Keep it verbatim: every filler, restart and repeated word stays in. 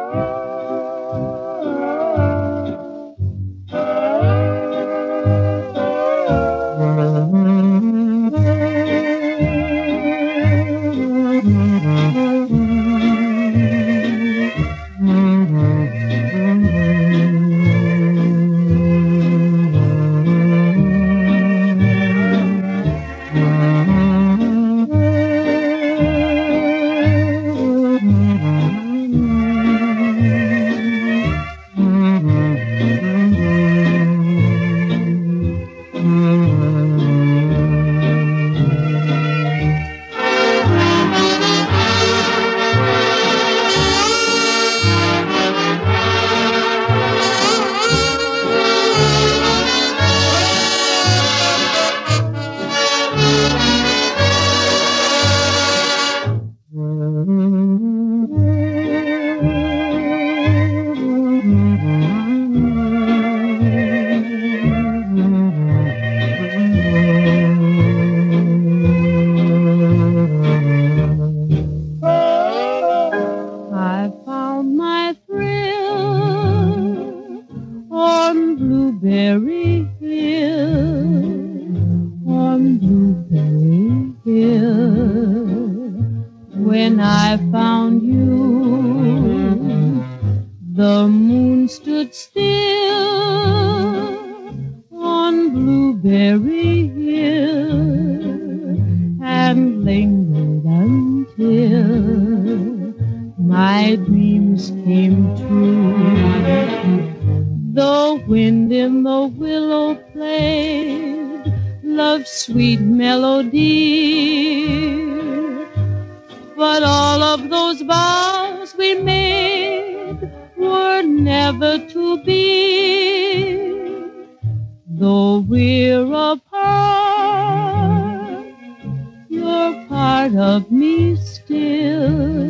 I found my thrill on Blueberry Hill, on Blueberry Hill. When I found you, the moon stood still on Blueberry Hill and lingered until my dreams came true. The wind in the willow played love's sweet melody, but all of those vows we made were never to be. Though we're apart, you're part of me still.